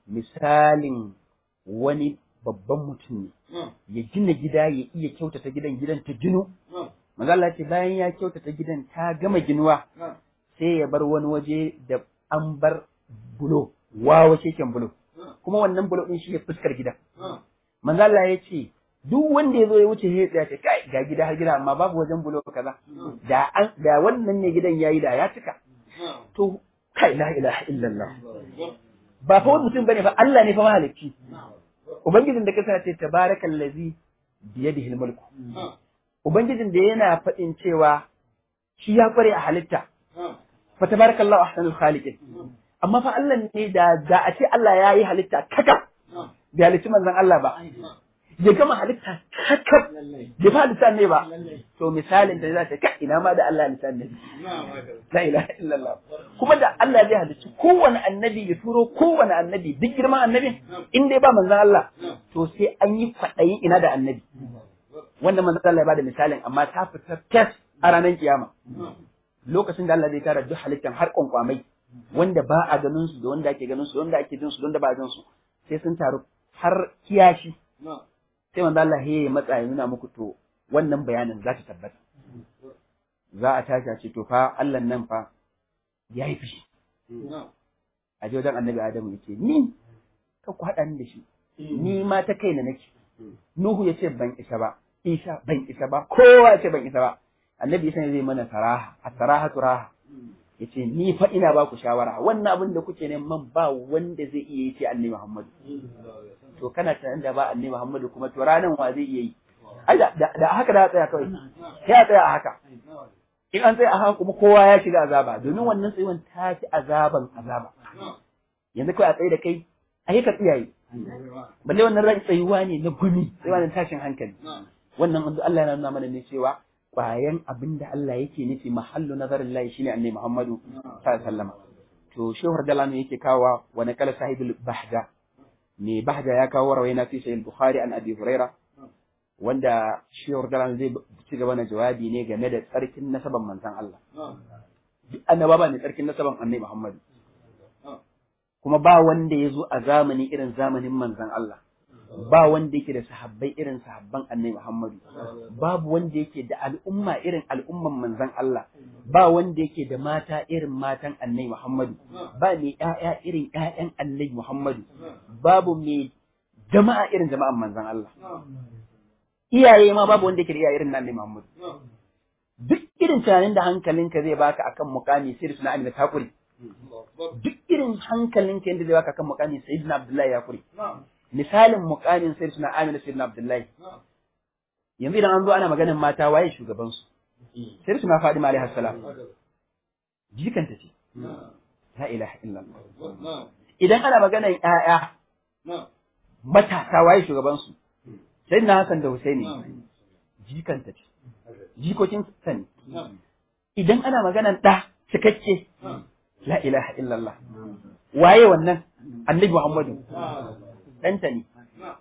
Speaker 1: misalin wani babban mutum ne ya gina gida ya iya kyautata gidan gidan ta ginu manzo Allah ce bayan ya kyautata gidan ta gama ginuwa sai ya bar wani waje da an bar bulo wawa keken bulo kuma wannan bulo din shi ne fuskar gidan manzo Allah ya ce duk wanda ya zo ya wuce ya tsaya ce kai ga gida har gida amma babu wajen bulo kaza da an da wannan ne gidan yayi da ya cika to kai la ilaha illallah ba fa wani mutum bane fa Allah ne fa mahalicci ubangijin da kasa ce tabarakallazi biyadihi almulku ubangijin da yana faɗin cewa shi ya kware a halitta fa tabarakallahu ahsanul khaliqin amma fa Allah ne da da a ce Allah ya yi halitta kaka bai halicci manzon Allah ba ya gama halitta kakab bai fa halitta ne ba to misalin da za ta ka ina ma da Allah halitta ne la ilaha illallah kuma da Allah zai halicci kowane annabi ya turo kowane annabi duk girman annabin in dai ba manzon Allah to sai an yi kwaɗayin ina da annabi wanda manzon Allah ya bada misalin amma ta fita test a ranar kiyama lokacin da Allah zai tara duk halittan har kwankwamai wanda ba a ganin su da wanda ake ganin su da wanda ake jin su da wanda ba a jin su sai sun taru har kiyashi sai manzo Allah ya matsa ya nuna muku to wannan bayanin za ta tabbata za a tashi a ce to fa Allah nan fa yayi fushi a je wajen annabi Adamu yace ni ka ku hada ni da shi ni ma ta kaina nake Nuhu yace ban isa ba Isa ban isa ba kowa yace ban isa ba annabi Isa zai mana saraha as-sarahatu raha yace ni fa ina ba ku shawara wannan abin da kuke neman ba wanda zai iya yi sai annabi Muhammadu to kana tunanin da ba annabi Muhammadu kuma to ranan wa zai iya yi ai da da haka da tsaya kawai sai a tsaya a haka in an tsaya a haka kuma kowa ya shiga azaba domin wannan tsayuwan ta fi azaban azaba yanzu kawai a tsaye da kai a yi ka tsiyaye balle wannan ran tsayuwa ne na gumi tsayuwa ne tashin hankali wannan manzo Allah yana nuna mana ne cewa bayan abin da Allah yake nufi mahallu nazarin Allah shine annabi Muhammadu sallallahu alaihi wasallam to shehu radallahu yake kawo wa nakala sahibul bahda me bahda ya kawo rawaina fi sahih bukhari an abi huraira wanda shehu radallahu zai ci gaba na jawabi ne game da tsarkin nasaban manzon Allah annaba ba ne tsarkin nasaban annabi Muhammadu kuma ba wanda ya zo a zamani irin zamanin manzon Allah ba wanda yake da sahabbai irin sahabban annabi Muhammadu babu wanda yake da al'umma irin al'umman manzon Allah ba wanda yake da mata irin matan annabi Muhammadu ba mai ƴaƴa irin ƴaƴan annabi Muhammadu babu mai jama'a irin jama'an manzon Allah iyaye ma babu wanda yake da iyaye irin annabi Muhammadu duk irin tunanin da hankalinka zai baka akan mukami sai suna annabi takuri duk irin hankalinka yanda zai baka akan mukami sayyidina Abdullahi ya kuri misalin mukamin sai suna Amina sayyidina Abdullahi yanzu idan an zo ana maganin mata waye shugaban su sai suna Fadima alaiha salam jikanta ce la ilaha illallah idan ana maganin ƴaƴa matasa waye shugaban su sayyidina Hassan da Husaini jikanta ce jikokin sa ne idan ana maganan da cikakke la ilaha illallah waye wannan annabi Muhammadu ɗanta ne.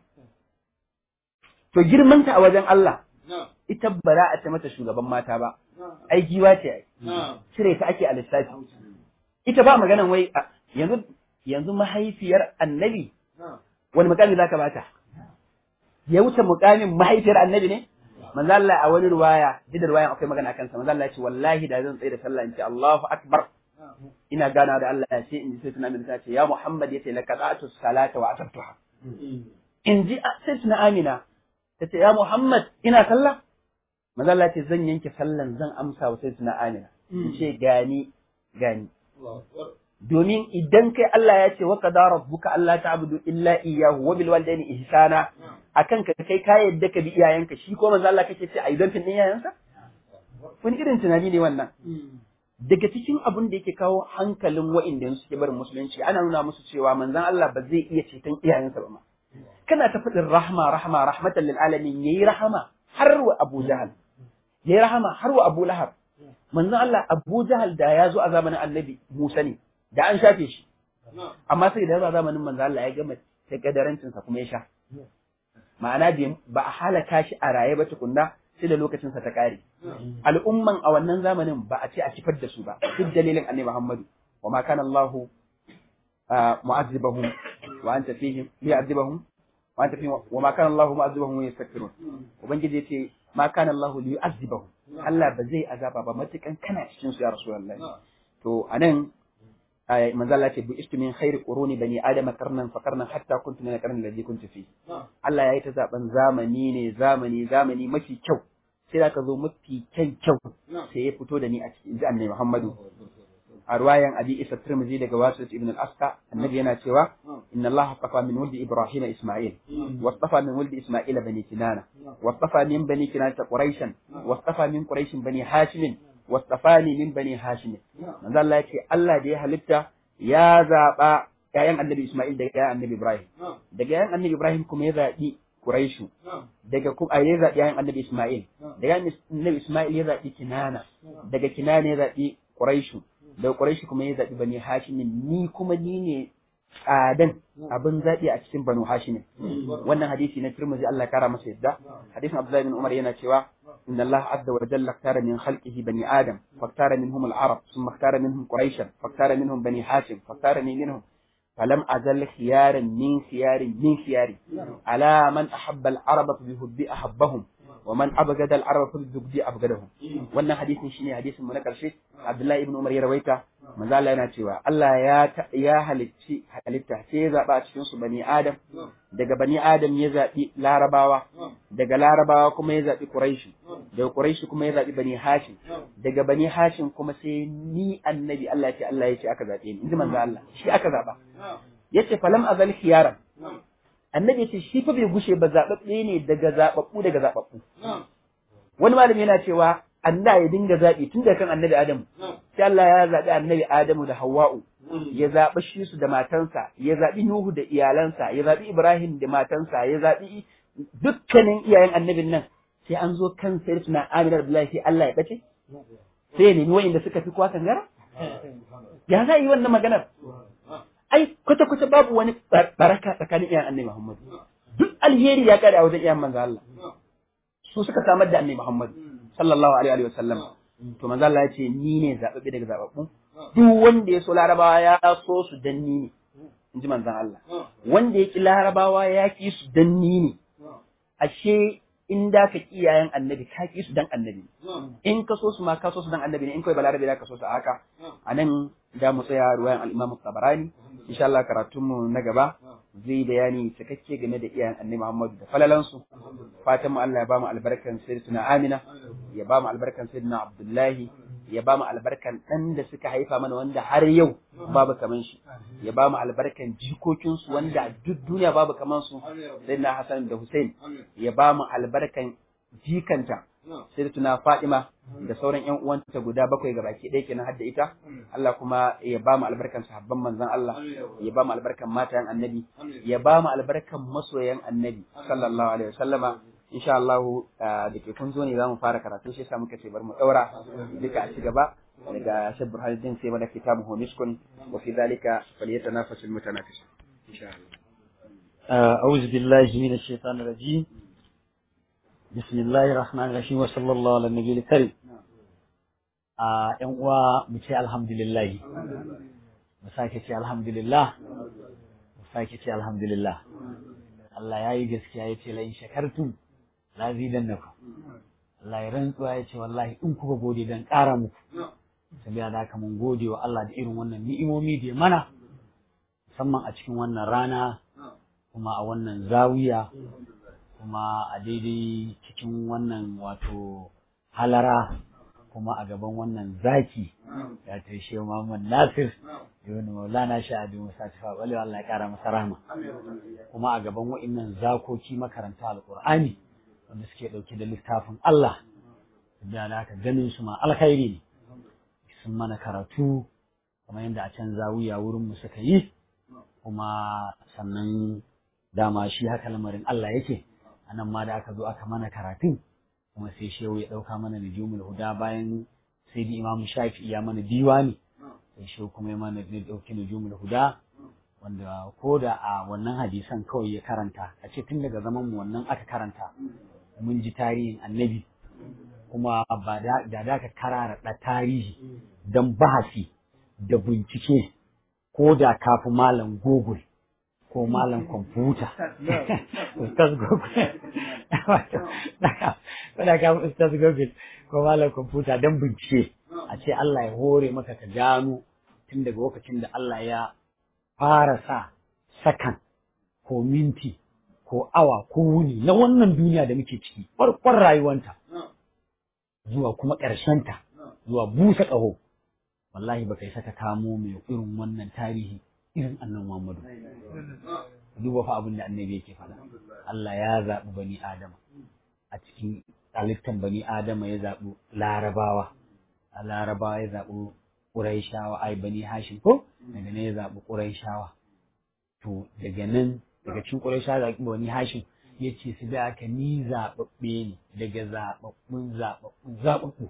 Speaker 1: To girmanta a wajen Allah, ita ba za a ce mata shugaban mata ba, ai giwa ce ai, cire ta ake a lissafi. Ita ba maganan wai yanzu yanzu mahaifiyar annabi wani mukami za ka bata? Ya wuce mukamin mahaifiyar annabi ne? Manzo Allah a wani ruwaya, duk da ruwayan akwai magana kansa, manzo Allah ya ce wallahi da zan tsaye da sallah in ce Allahu akbar. Ina gana da Allah ya ce in ji sai tunanin ta ce ya Muhammad ya ce laqata'tu salata wa atabtuha. In ji sai tuna Amina ta ce ya Muhammad ina sallah manzo Allah ce zan yanke sallan zan amsa wa sai tuna Amina in ce gani gani domin idan kai Allah ya ce wa qadara rabbuka alla ta'budu illa iyyahu wa bil walidayni ihsana akan ka kai ka yadda ka bi iyayenka shi ko manzo Allah kake ce a idan fin iyayensa wani irin tunani ne wannan daga cikin abin da yake kawo hankalin wa'inda suke barin musulunci ana nuna musu cewa manzon Allah ba zai iya ceton iyayensa ba ma kana ta faɗin rahma rahma rahmatan lil alamin yayi rahama har wa Abu Jahal yayi rahama har wa Abu Lahab manzon Allah Abu Jahal da ya zo a zamanin Annabi Musa ne da an shafe shi amma sai da ya zo a zamanin manzon Allah ya gama ta kadarancin sa kuma ya sha ma'ana ba a halaka shi a raye ba tukunna sai da lokacin sa ta kare al'umman a wannan zamanin ba a ce a kifar da su ba duk dalilin Annabi Muhammadu wa ma kana Allah mu'azzibahum wa anta fihim li'azzibahum wa anta fihim wa ma kana Allah mu'azzibahum wa yastaghfirun ubangiji yace ma kana Allah li'azzibahum Allah ba zai azaba ba matukan kana cikin su ya rasulullahi to anan manzo Allah ce bu istu min khairi quruni bani adama karnan fa karnan hatta kuntu min karnan ladhi kuntu fi Allah yayi ta zaben zamani ne zamani zamani mafi kyau sai zaka zo mafi kyan kyau sai ya fito da ni a cikin annabi Muhammadu a ruwayan Abi Isa Tirmidhi daga Wasit ibn al-Asqa annabi yana cewa inna Allah astafa min wuldi Ibrahim Isma'il wa astafa min wuldi Isma'il bani Kinana wa astafa min bani Kinana Quraishan wa astafa min Quraish bani Hashim wastafani min bani Hashim manzo Allah yace Allah da ya halitta ya zaba yayan annabi Isma'il daga yayan annabi Ibrahim daga yayan annabi Ibrahim kuma ya zabi Quraishu daga kuma ya zabi yayan annabi Isma'il daga yayan annabi Isma'il ya zabi Kinana daga Kinana ya zabi Quraishu daga Quraishu kuma ya zabi bani Hashim ni kuma ni ne tsadan abin zaɓi a cikin banu Hashim wannan hadisi na Tirmidhi Allah ya kara masa yadda hadisin Abdullah bin Umar yana cewa inna Allah azza wa jalla ikhtara min khalqihi bani Adam fakhtara minhum al-Arab thumma ikhtara minhum Quraishan fakhtara minhum bani Hashim fakhtarani minhum فلم أزل خيارا من خيار من خياري على من أحب العرب فبحب أحبهم ومن أبغض العرب فببغض أبغضهم wannan hadisin shine hadisin mu na karshe Abdullahi ibn Umar ya rawaita manzo Allah yana cewa Allah ya ya halicci halitta sai ya zaba a cikin su bani Adam daga bani Adam ya zabi Larabawa daga Larabawa kuma ya zabi Quraishi daga Quraishi kuma ya zabi bani Hashim daga bani Hashim kuma sai ni annabi Allah ya ce Allah ya ce aka zabe ni inji manzo Allah shi aka zaba yace falam azal khiyaran annabi yace shi fa bai gushe ba zababbe ne daga zababbu daga zababbu wani malami yana cewa Allah ya dinga zabi tun da kan annabi Adamu sai Allah ya zabi annabi Adamu da Hawwa'u ya zabi shi su da matansa ya zabi Nuhu da iyalansa ya zabi Ibrahim da matansa ya zabi dukkanin iyayen annabin nan sai an zo kan sayyidina Amina Abdullahi sai Allah ya bace sai ya nemi wa'inda suka fi kwa kangara ya za yi wannan maganar ai kwata-kwata babu wani baraka tsakanin iyayen annabi Muhammad duk alheri ya kare a wajen iyayen manzo Allah su suka samar da annabi Muhammad sallallahu alaihi wa sallam to manzo Allah ya ce ni ne zababbe daga zababbu duk wanda ya so larabawa ya so su danni ne inji manzon Allah wanda ya ki larabawa ya ki su danni ne ashe in da ka kiyayen annabi ka ki su dan annabi in ka so su ma ka so su dan annabi ne in kai balarabe da ka so su haka anan da mu tsaya ruwayan al-Imam Tabarani insha Allah karatun mu na gaba zai bayani cikakke game da iyayen annabi Muhammad da falalan su fatan mu Allah ya ba mu albarkan sayyidatuna Amina ya ba mu albarkan sayyidina Abdullahi ya ba mu albarkan dan da suka haifa mana wanda har yau babu kaman shi ya ba mu albarkan jikokin su wanda duk duniya babu kaman su sayyidina Hassan da Hussein ya ba mu albarkan jikanta sayyidatuna Fatima da sauran ƴan uwanta guda bakwai ga baki ɗaya kenan hadda ita Allah kuma ya ba mu albarkan sahabban manzon Allah ya ba mu albarkan matayen annabi ya ba mu albarkan masoyan annabi sallallahu alaihi wasallama insha Allah da ke kun zo ne zamu fara karatu shi yasa muka ce bar mu daura duka a ci gaba daga Sheikh Burhanuddin sai mana kitabu Miskun wa fi dhalika falyatanafasul mutanafisun insha Allah
Speaker 2: a'udhu billahi minash shaitanir rajim bismillahir rahmanir rahim wa sallallahu ala nabiyil karim a yan uwa mu ce alhamdulillah mu sake ce alhamdulillah mu sake ce alhamdulillah Allah yayi gaskiya yace la in shakartum la zidannakum Allah ya rantsuwa yace wallahi in kuka gode dan ƙara muku saboda haka mun gode wa Allah da irin wannan ni'imomi da mana musamman a cikin wannan rana kuma a wannan zawiya kuma a daidai cikin wannan wato halara kuma a gaban wannan zaki ya tashi Muhammad Nasir ibn Maulana Sha'abi Musa Tafa Balewa Allah ya kara masa rahma kuma a gaban wa'annan zakoki makaranta alqur'ani wanda suke dauke da littafin Allah da haka ganin su ma alkhairi ne sun mana karatu kamar yadda a can zawiya wurin mu suka yi kuma sannan dama shi haka lamarin Allah yake anan ma da aka zo aka mana karatun kuma sai shehu ya ɗauka mana nujumul huda bayan sai da imamu shafi ya mana diwani sai shehu kuma ya mana da ɗauki nujumul huda wanda ko da a wannan hadisan kawai ya karanta a ce tun daga zaman mu wannan aka karanta mun ji tarihin annabi kuma ba da da ka karara da tarihi dan bahasi da bincike ko da kafi malam google ko malam kwamfuta ustaz google wadda ka ustaz google ko malam kwamfuta don bincike a ce Allah ya hore maka ka gano tun daga lokacin da Allah ya fara sa sakan ko minti ko awa ko wuni na wannan duniya da muke ciki farkon rayuwanta zuwa kuma ƙarshenta zuwa busa ƙaho wallahi baka yi saka kamo mai irin wannan tarihi irin annan Muhammadu. Duba fa abin da annabi yake faɗa. Allah ya zaɓi bani Adama. A cikin halittan bani Adama ya zaɓi Larabawa. A Larabawa ya zaɓi Qurayshawa, ai bani Hashim ko? Daga nan ya zaɓi Qurayshawa. To daga nan daga cikin Qurayshawa zaɓi bani Hashim ya ce su da aka ni zaɓaɓɓe ne daga zaɓaɓɓun zaɓaɓɓun zaɓaɓɓu.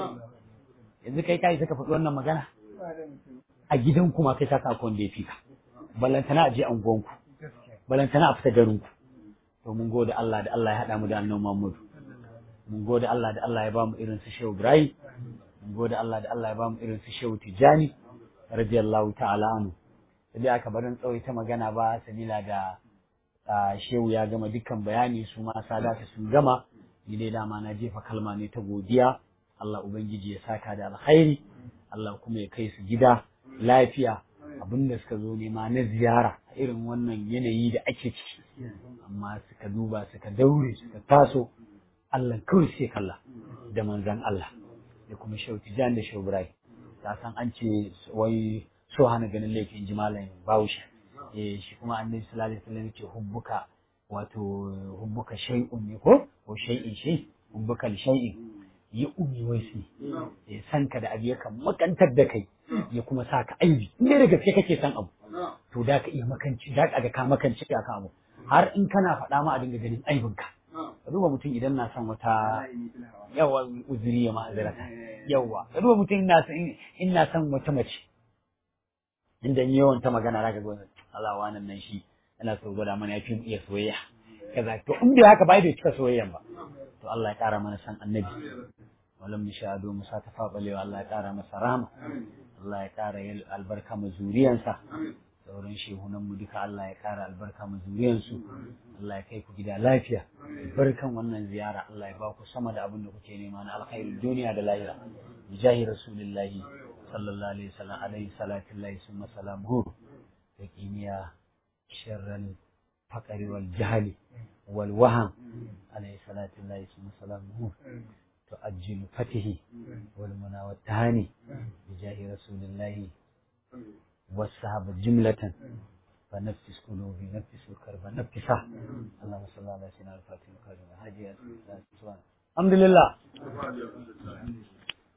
Speaker 2: Yanzu kai kai suka faɗi wannan magana? A gidan kuma kai saka akwai wanda ya fika balantana a je anguwanku balantana a fita garinku to mun gode Allah da Allah ya haɗa mu da annabi Muhammad mun gode Allah da Allah ya ba mu irin su Shehu Ibrahim mun gode Allah da Allah ya ba mu irin su Shehu Tijani radiyallahu ta'ala anhu sai aka barin tsawaita magana ba sabila da Shehu ya gama dukkan bayani su ma sadaka sun gama ni dai dama na jefa kalma ne ta godiya Allah ubangiji ya saka da alkhairi Allah kuma ya kai su gida lafiya abinda suka zo nema na ziyara a irin wannan yanayi da ake ciki amma suka duba suka daure suka taso Allah kawai sai kalla da manzan Allah da kuma Shehu Tijani da Shehu Ibrahim ta san an ce wai so hana ganin laifin jimalan Bahaushe eh shi kuma Annabi sallallahu alaihi wasallam yake hubbuka wato hubbuka shay'un ne ko ko shay'in shay hubbuka shay'in ya umi wasi ya san ka da abu ya kan makantar da kai ya kuma sa ka aibi in dai da gaske kake san abu to da ka iya makanci da ka ga ka makanci ka kan abu har in kana faɗa ma a dinga ganin aibin ka ka duba mutum idan na san wata yawa uzuri ya ma'azarata yawa ka duba mutum ina san ina san wata mace inda yawan ta magana zaka ga Allah wannan nan shi yana so gwada mana yafi iya soyayya kaza to in bai haka bai da cika soyayyan ba to Allah ya kara mana san annabi walam nishadu musa tafa balewa Allah ya kara masa rahama Allah ya kara albarka ma zuriyansa sauran shehunan mu duka Allah ya kara albarka ma zuriyansu Allah ya kai ku gida lafiya barkan wannan ziyara Allah ya ba ku sama da abin da kuke nema na alkhairin duniya da lahira bijahi rasulillahi sallallahu alaihi wasallam alaihi salatu lillahi summa salamuhu yakiniya sharral faqri wal jahli wal waham عليه صلاة الله وسلامه تؤجل فتحه والمنى والتهاني بجاه رسول الله والصحابة جملة فنفس قلوبي نفس الكرب نفسه اللهم صل على سيدنا الفاتح الكريم هذه الحمد لله